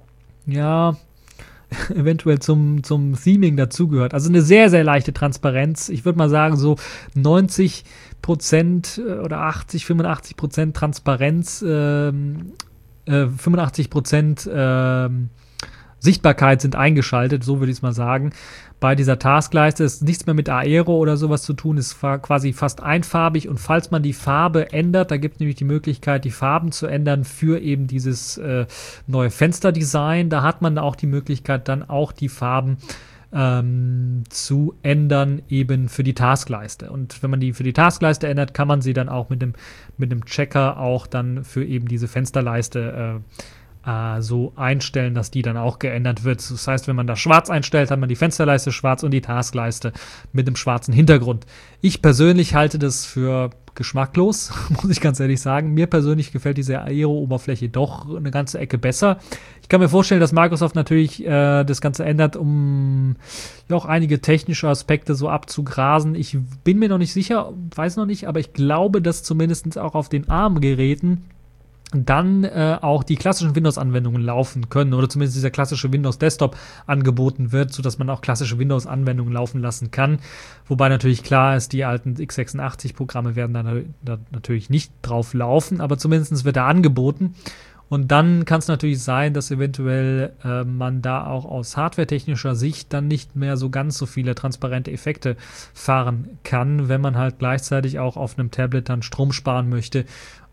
zum Theming dazugehört. Also eine sehr, sehr leichte Transparenz. Ich würde mal sagen, so 90% oder 85% Transparenz, 85% Sichtbarkeit sind eingeschaltet, so würde ich es mal sagen. Bei dieser Taskleiste ist nichts mehr mit Aero oder sowas zu tun, ist quasi fast einfarbig und falls man die Farbe ändert, da gibt es nämlich die Möglichkeit, die Farben zu ändern für eben dieses neue Fensterdesign. Da hat man auch die Möglichkeit, dann auch die Farben zu ändern eben für die Taskleiste. Und wenn man die für die Taskleiste ändert, kann man sie dann auch mit dem Checker auch dann für eben diese Fensterleiste so einstellen, dass die dann auch geändert wird. Das heißt, wenn man da schwarz einstellt, hat man die Fensterleiste schwarz und die Taskleiste mit einem schwarzen Hintergrund. Ich persönlich halte das für geschmacklos, muss ich ganz ehrlich sagen. Mir persönlich gefällt diese Aero-Oberfläche doch eine ganze Ecke besser. Ich kann mir vorstellen, dass Microsoft natürlich das Ganze ändert, um ja auch einige technische Aspekte so abzugrasen. Ich bin mir noch nicht sicher, weiß noch nicht, aber ich glaube, dass zumindest auch auf den ARM-Geräten dann auch die klassischen Windows-Anwendungen laufen können oder zumindest dieser klassische Windows-Desktop angeboten wird, sodass man auch klassische Windows-Anwendungen laufen lassen kann. Wobei natürlich klar ist, die alten x86-Programme werden da natürlich nicht drauf laufen, aber zumindest wird er angeboten. Und dann kann es natürlich sein, dass eventuell man da auch aus hardwaretechnischer Sicht dann nicht mehr so ganz so viele transparente Effekte fahren kann, wenn man halt gleichzeitig auch auf einem Tablet dann Strom sparen möchte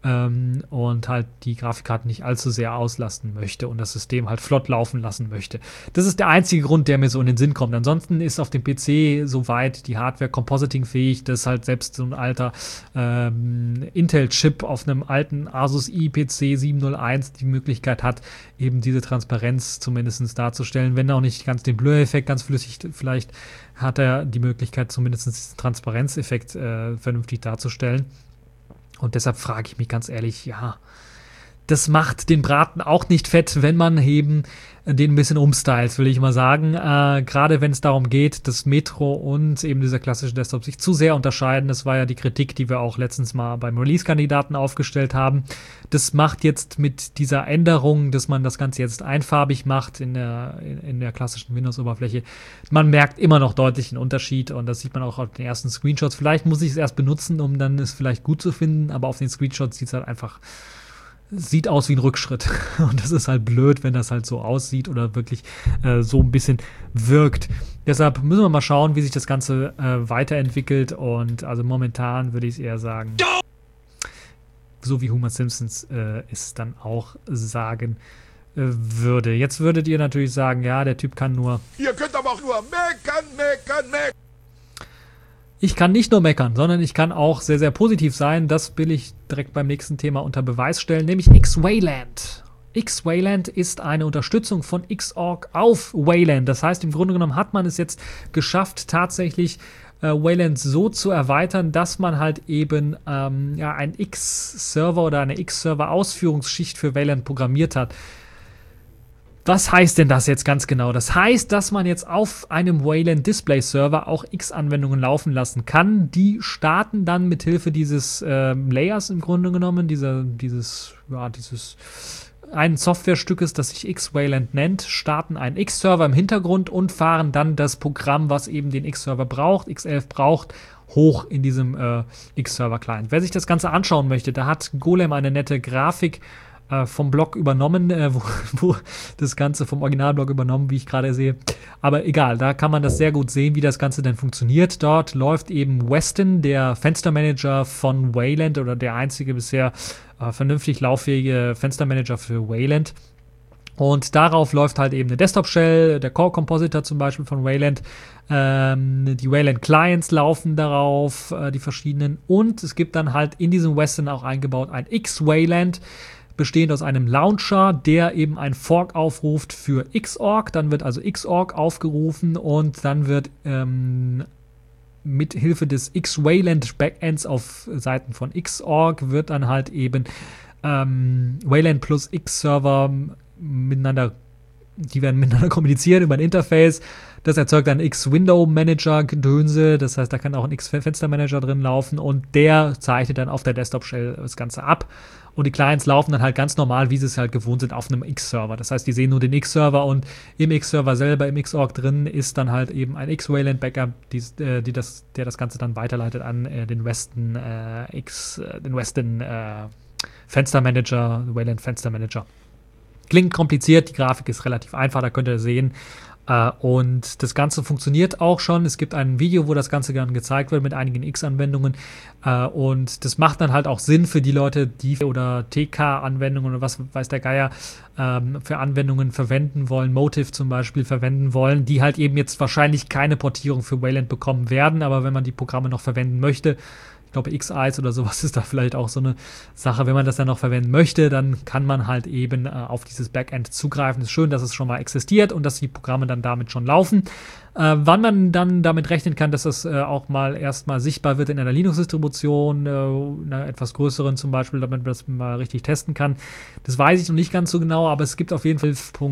und halt die Grafikkarte nicht allzu sehr auslasten möchte und das System halt flott laufen lassen möchte. Das ist der einzige Grund, der mir so in den Sinn kommt. Ansonsten ist auf dem PC soweit die Hardware compositing-fähig, dass halt selbst so ein alter Intel-Chip auf einem alten Asus i-PC 701 die Möglichkeit hat, eben diese Transparenz zumindest darzustellen, wenn auch nicht ganz den Blur-Effekt ganz flüssig, vielleicht hat er die Möglichkeit, zumindest diesen Transparenzeffekt vernünftig darzustellen. Und deshalb frage ich mich ganz ehrlich, ja, das macht den Braten auch nicht fett, wenn man eben den ein bisschen umstylt, will ich mal sagen. Gerade wenn es darum geht, dass Metro und eben dieser klassische Desktop sich zu sehr unterscheiden. Das war ja die Kritik, die wir auch letztens mal beim Release-Kandidaten aufgestellt haben. Das macht jetzt mit dieser Änderung, dass man das Ganze jetzt einfarbig macht in der klassischen Windows-Oberfläche. Man merkt immer noch deutlich einen Unterschied und das sieht man auch auf den ersten Screenshots. Vielleicht muss ich es erst benutzen, um dann es vielleicht gut zu finden, aber auf den Screenshots sieht es halt einfach sieht aus wie ein Rückschritt. Und das ist halt blöd, wenn das halt so aussieht oder wirklich so ein bisschen wirkt. Deshalb müssen wir mal schauen, wie sich das Ganze weiterentwickelt. Und also momentan würde ich es eher sagen, so wie Homer Simpsons es dann auch sagen würde. Jetzt würdet ihr natürlich sagen, ja, der Typ kann nur... Ihr könnt aber auch nur meckern. Ich kann nicht nur meckern, sondern ich kann auch sehr, sehr positiv sein. Das will ich direkt beim nächsten Thema unter Beweis stellen, nämlich X-Wayland. X-Wayland ist eine Unterstützung von Xorg auf Wayland. Das heißt, im Grunde genommen hat man es jetzt geschafft, tatsächlich Wayland so zu erweitern, dass man halt eben ein X-Server oder eine X-Server-Ausführungsschicht für Wayland programmiert hat. Was heißt denn das jetzt ganz genau? Das heißt, dass man jetzt auf einem Wayland Display Server auch X-Anwendungen laufen lassen kann. Die starten dann mit Hilfe dieses Layers im Grunde genommen, dieses einen Softwarestückes, das sich X-Wayland nennt, starten einen X-Server im Hintergrund und fahren dann das Programm, was eben den X-Server braucht, X11 braucht, hoch in diesem X-Server-Client. Wer sich das Ganze anschauen möchte, da hat Golem eine nette Grafik vom Blog übernommen, wo das Ganze vom Originalblog übernommen, wie ich gerade sehe. Aber egal, da kann man das sehr gut sehen, wie das Ganze denn funktioniert. Dort läuft eben Weston, der Fenstermanager von Wayland oder der einzige bisher vernünftig lauffähige Fenstermanager für Wayland. Und darauf läuft halt eben eine Desktop-Shell, der Core Compositor zum Beispiel von Wayland. Die Wayland Clients laufen darauf, die verschiedenen. Und es gibt dann halt in diesem Weston auch eingebaut ein X-Wayland, bestehend aus einem Launcher, der eben ein Fork aufruft für Xorg. Dann wird also Xorg aufgerufen und dann wird mit Hilfe des X-Wayland Backends auf Seiten von Xorg wird dann halt eben Wayland plus X-Server die werden miteinander kommunizieren über ein Interface. Das erzeugt einen X-Window-Manager-Gedönse, das heißt, da kann auch ein X-Fenster-Manager drin laufen und der zeichnet dann auf der Desktop-Shell das Ganze ab. Und die Clients laufen dann halt ganz normal, wie sie es halt gewohnt sind, auf einem X-Server. Das heißt, die sehen nur den X-Server und im X-Server selber, im Xorg drin, ist dann halt eben ein X-Wayland-Backup, der das Ganze dann weiterleitet an den Weston Fenster-Manager, Wayland Fenster-Manager. Klingt kompliziert, die Grafik ist relativ einfach, da könnt ihr sehen. Und das Ganze funktioniert auch schon. Es gibt ein Video, wo das Ganze dann gezeigt wird mit einigen X-Anwendungen. Und das macht dann halt auch Sinn für die Leute, die oder TK-Anwendungen oder was weiß der Geier für Anwendungen verwenden wollen, Motive zum Beispiel verwenden wollen, die halt eben jetzt wahrscheinlich keine Portierung für Wayland bekommen werden. Aber wenn man die Programme noch verwenden möchte, Ich glaube, X-Eyes oder sowas ist da vielleicht auch so eine Sache. Wenn man das dann noch verwenden möchte, dann kann man halt eben auf dieses Backend zugreifen. Ist schön, dass es schon mal existiert und dass die Programme dann damit schon laufen. Wann man dann damit rechnen kann, dass das auch mal erstmal sichtbar wird in einer Linux-Distribution, einer etwas größeren zum Beispiel, damit man das mal richtig testen kann, das weiß ich noch nicht ganz so genau, aber es gibt auf jeden Fall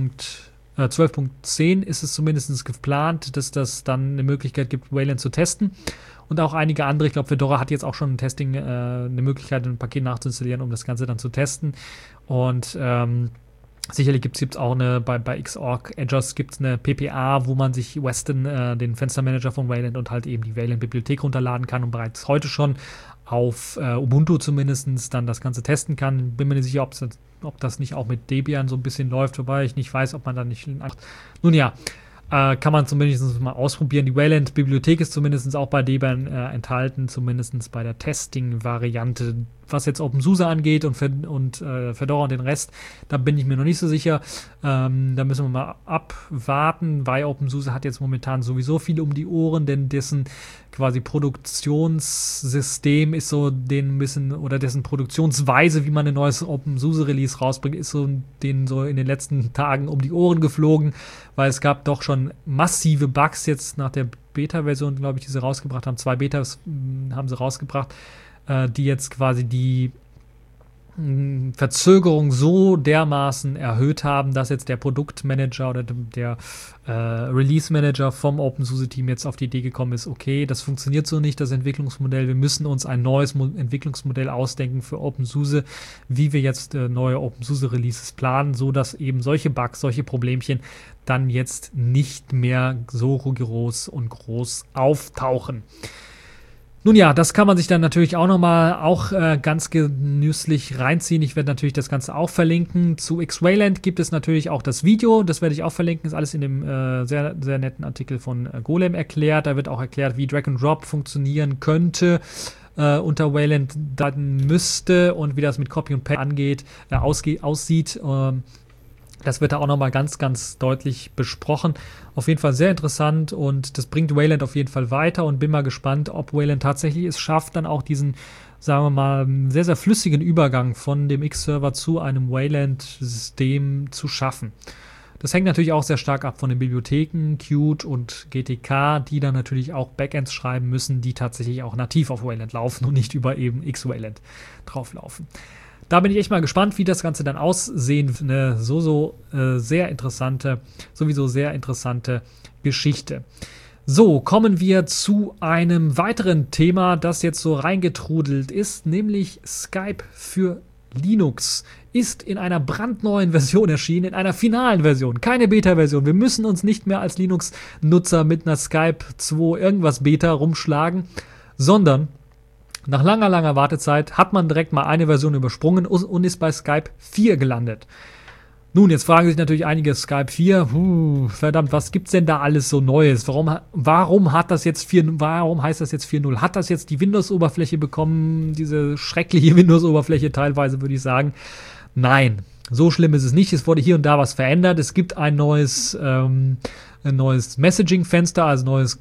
12.10 ist es zumindest geplant, dass das dann eine Möglichkeit gibt, Wayland zu testen. Und auch einige andere, ich glaube, Fedora hat jetzt auch schon ein Testing, eine Möglichkeit, ein Paket nachzuinstallieren, um das Ganze dann zu testen. Und sicherlich gibt es auch bei Xorg Edgers gibt es eine PPA, wo man sich Weston, den Fenstermanager von Wayland und halt eben die Wayland-Bibliothek runterladen kann und bereits heute schon auf Ubuntu zumindest dann das Ganze testen kann. Bin mir nicht sicher, ob das nicht auch mit Debian so ein bisschen läuft, wobei ich nicht weiß, ob man da nicht... Nun ja, kann man zumindest mal ausprobieren. Die Wayland-Bibliothek ist zumindest auch bei Debian enthalten, zumindest bei der Testing-Variante. Was jetzt OpenSUSE angeht und Fedora und den Rest, da bin ich mir noch nicht so sicher. Da müssen wir mal abwarten, weil OpenSUSE hat jetzt momentan sowieso viel um die Ohren, denn dessen quasi Produktionssystem ist so den bisschen, oder dessen Produktionsweise, wie man ein neues OpenSUSE-Release rausbringt, ist so denen so in den letzten Tagen um die Ohren geflogen, weil es gab doch schon massive Bugs jetzt nach der Beta-Version, glaube ich, die sie rausgebracht haben. 2 Betas haben sie rausgebracht, die jetzt quasi die Verzögerung so dermaßen erhöht haben, dass jetzt der Produktmanager oder der Release-Manager vom OpenSUSE-Team jetzt auf die Idee gekommen ist, okay, das funktioniert so nicht, das Entwicklungsmodell, wir müssen uns ein neues Entwicklungsmodell ausdenken für OpenSUSE, wie wir jetzt neue OpenSUSE-Releases planen, so dass eben solche Bugs, solche Problemchen dann jetzt nicht mehr so rigoros und groß auftauchen. Nun ja, das kann man sich dann natürlich auch nochmal ganz genüsslich reinziehen. Ich werde natürlich das Ganze auch verlinken. Zu Xwayland gibt es natürlich auch das Video, das werde ich auch verlinken. Ist alles in dem sehr, sehr netten Artikel von Golem erklärt. Da wird auch erklärt, wie Drag and Drop funktionieren könnte, unter Wayland dann müsste und wie das mit Copy und Paste aussieht. Das wird da auch nochmal ganz, ganz deutlich besprochen. Auf jeden Fall sehr interessant und das bringt Wayland auf jeden Fall weiter und bin mal gespannt, ob Wayland tatsächlich es schafft, dann auch diesen, sagen wir mal, sehr, sehr flüssigen Übergang von dem X-Server zu einem Wayland-System zu schaffen. Das hängt natürlich auch sehr stark ab von den Bibliotheken, Qt und GTK, die dann natürlich auch Backends schreiben müssen, die tatsächlich auch nativ auf Wayland laufen und nicht über eben Xwayland drauflaufen. Da bin ich echt mal gespannt, wie das Ganze dann aussehen wird. Eine sehr interessante Geschichte. So, kommen wir zu einem weiteren Thema, das jetzt so reingetrudelt ist, nämlich Skype für Linux ist in einer brandneuen Version erschienen, in einer finalen Version, keine Beta-Version. Wir müssen uns nicht mehr als Linux-Nutzer mit einer Skype 2 irgendwas Beta rumschlagen, sondern nach langer, langer Wartezeit hat man direkt mal eine Version übersprungen und ist bei Skype 4 gelandet. Nun, jetzt fragen sich natürlich einige, Skype 4, verdammt, was gibt's denn da alles so Neues? Warum heißt das jetzt 4.0? Hat das jetzt die Windows-Oberfläche bekommen, diese schreckliche Windows-Oberfläche teilweise, würde ich sagen? Nein, so schlimm ist es nicht. Es wurde hier und da was verändert. Es gibt ein neues Messaging-Fenster, also neues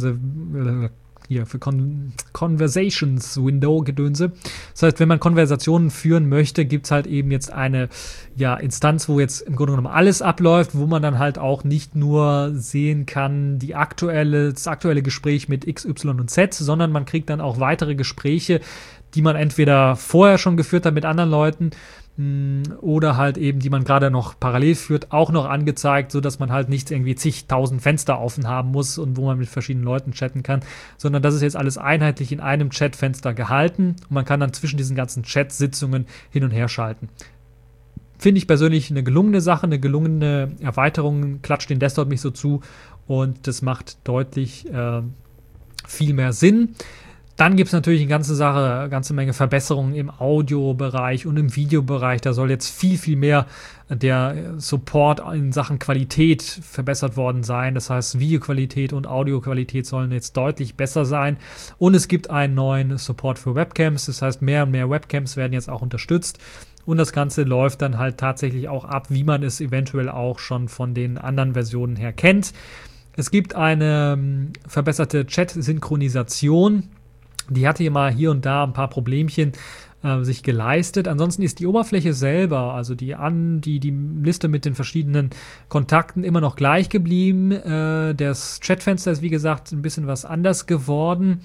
für Conversations Window Gedönse. Das heißt, wenn man Konversationen führen möchte, gibt es halt eben jetzt eine Instanz, wo jetzt im Grunde genommen alles abläuft, wo man dann halt auch nicht nur sehen kann, das aktuelle Gespräch mit X, Y und Z, sondern man kriegt dann auch weitere Gespräche, die man entweder vorher schon geführt hat mit anderen Leuten oder halt eben, die man gerade noch parallel führt, auch noch angezeigt, sodass man halt nicht irgendwie zigtausend Fenster offen haben muss und wo man mit verschiedenen Leuten chatten kann, sondern das ist jetzt alles einheitlich in einem Chatfenster gehalten und man kann dann zwischen diesen ganzen Chat-Sitzungen hin und her schalten. Finde ich persönlich eine gelungene Sache, eine gelungene Erweiterung, klatscht den Desktop nicht so zu und das macht deutlich viel mehr Sinn. Dann gibt es natürlich eine ganze Menge Verbesserungen im Audiobereich und im Videobereich. Da soll jetzt viel, viel mehr der Support in Sachen Qualität verbessert worden sein. Das heißt, Videoqualität und Audioqualität sollen jetzt deutlich besser sein. Und es gibt einen neuen Support für Webcams. Das heißt, mehr und mehr Webcams werden jetzt auch unterstützt. Und das Ganze läuft dann halt tatsächlich auch ab, wie man es eventuell auch schon von den anderen Versionen her kennt. Es gibt eine verbesserte Chat-Synchronisation. Die hatte hier und da ein paar Problemchen sich geleistet. Ansonsten ist die Oberfläche selber, also die Liste mit den verschiedenen Kontakten immer noch gleich geblieben. Das Chatfenster ist, wie gesagt, ein bisschen was anders geworden.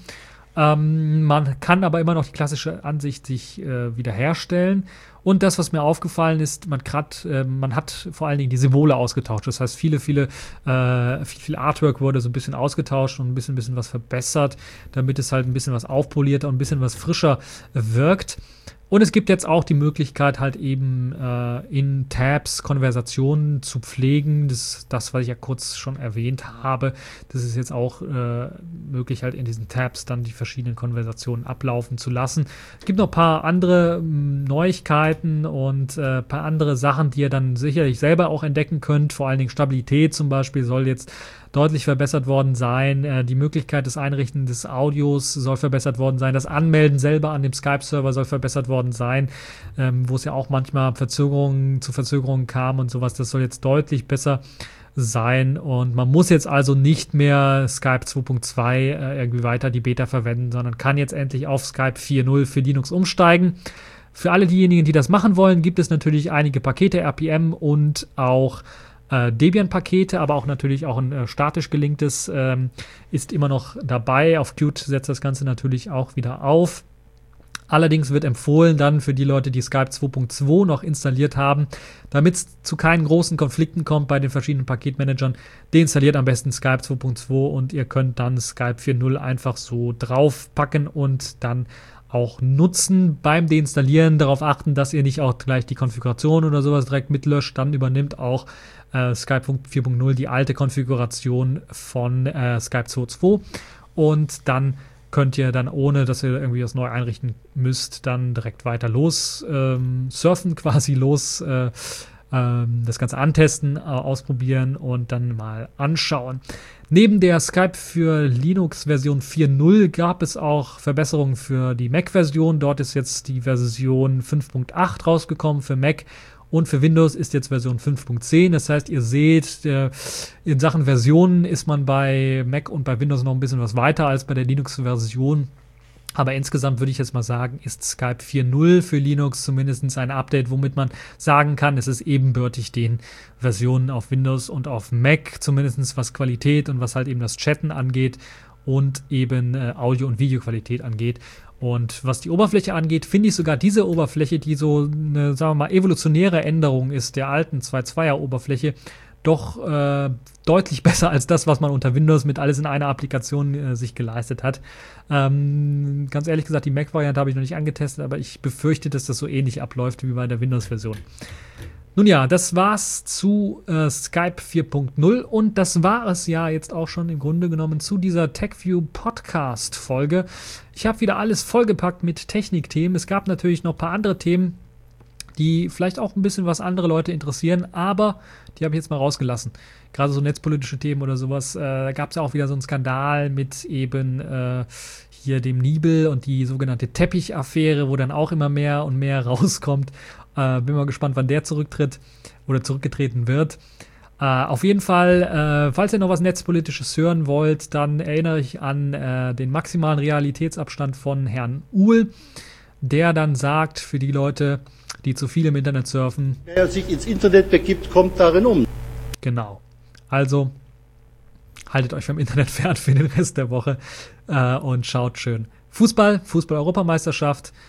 Man kann aber immer noch die klassische Ansicht sich wiederherstellen. Und das, was mir aufgefallen ist, man hat vor allen Dingen die Symbole ausgetauscht. Das heißt, viel Artwork wurde so ein bisschen ausgetauscht und ein bisschen was verbessert, damit es halt ein bisschen was aufpolierter und ein bisschen was frischer wirkt. Und es gibt jetzt auch die Möglichkeit, halt eben in Tabs Konversationen zu pflegen. Das was ich ja kurz schon erwähnt habe. Das ist jetzt auch möglich, halt in diesen Tabs dann die verschiedenen Konversationen ablaufen zu lassen. Es gibt noch ein paar andere Neuigkeiten und ein paar andere Sachen, die ihr dann sicherlich selber auch entdecken könnt. Vor allen Dingen Stabilität zum Beispiel soll jetzt deutlich verbessert worden sein. Die Möglichkeit des Einrichten des Audios soll verbessert worden sein. Das Anmelden selber an dem Skype-Server soll verbessert worden sein, wo es ja auch manchmal zu Verzögerungen kam und sowas. Das soll jetzt deutlich besser sein und man muss jetzt also nicht mehr Skype 2.2 irgendwie weiter die Beta verwenden, sondern kann jetzt endlich auf Skype 4.0 für Linux umsteigen. Für alle diejenigen, die das machen wollen, gibt es natürlich einige Pakete, RPM und auch Debian-Pakete, aber auch natürlich auch ein statisch gelinktes ist immer noch dabei. Auf Qt setzt das Ganze natürlich auch wieder auf. Allerdings wird empfohlen dann für die Leute, die Skype 2.2 noch installiert haben, damit es zu keinen großen Konflikten kommt bei den verschiedenen Paketmanagern, deinstalliert am besten Skype 2.2 und ihr könnt dann Skype 4.0 einfach so draufpacken und dann auch nutzen. Beim Deinstallieren darauf achten, dass ihr nicht auch gleich die Konfiguration oder sowas direkt mitlöscht. Dann übernimmt auch Skype 4.0 die alte Konfiguration von Skype 2.2 und dann könnt ihr dann, ohne dass ihr irgendwie was neu einrichten müsst, dann direkt weiter surfen, quasi das Ganze antesten, ausprobieren und dann mal anschauen. Neben der Skype für Linux Version 4.0 gab es auch Verbesserungen für die Mac-Version. Dort ist jetzt die Version 5.8 rausgekommen für Mac und für Windows ist jetzt Version 5.10. Das heißt, ihr seht, in Sachen Versionen ist man bei Mac und bei Windows noch ein bisschen was weiter als bei der Linux-Version. Aber insgesamt würde ich jetzt mal sagen, ist Skype 4.0 für Linux zumindest ein Update, womit man sagen kann, es ist ebenbürtig den Versionen auf Windows und auf Mac, zumindest was Qualität und was halt eben das Chatten angeht und eben Audio- und Videoqualität angeht. Und was die Oberfläche angeht, finde ich sogar diese Oberfläche, die so eine, sagen wir mal, evolutionäre Änderung ist der alten 2.2er-Oberfläche, doch deutlich besser als das, was man unter Windows mit alles in einer Applikation sich geleistet hat. Ganz ehrlich gesagt, die Mac-Variante habe ich noch nicht angetestet, aber ich befürchte, dass das so ähnlich abläuft wie bei der Windows-Version. Nun ja, das war's zu Skype 4.0 und das war es ja jetzt auch schon im Grunde genommen zu dieser TechView Podcast-Folge. Ich habe wieder alles vollgepackt mit Technikthemen. Es gab natürlich noch ein paar andere Themen, die vielleicht auch ein bisschen was andere Leute interessieren, aber die habe ich jetzt mal rausgelassen. Gerade so netzpolitische Themen oder sowas, da gab es ja auch wieder so einen Skandal mit eben hier dem Nibel und die sogenannte Teppich-Affäre, wo dann auch immer mehr und mehr rauskommt. Bin mal gespannt, wann der zurücktritt oder zurückgetreten wird. Auf jeden Fall, falls ihr noch was Netzpolitisches hören wollt, dann erinnere ich an den maximalen Realitätsabstand von Herrn Uhl, der dann sagt, für die Leute, die zu viel im Internet surfen. Wer sich ins Internet begibt, kommt darin um. Genau. Also, haltet euch vom Internet fern für den Rest der Woche und schaut schön Fußball-Europameisterschaft.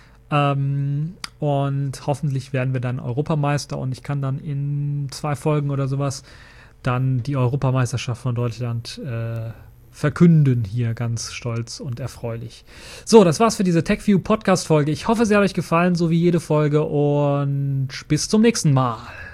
Und hoffentlich werden wir dann Europameister und ich kann dann in 2 Folgen oder sowas dann die Europameisterschaft von Deutschland verkünden, hier ganz stolz und erfreulich. So, das war's für diese TechView Podcast Folge. Ich hoffe, sie hat euch gefallen, so wie jede Folge und bis zum nächsten Mal.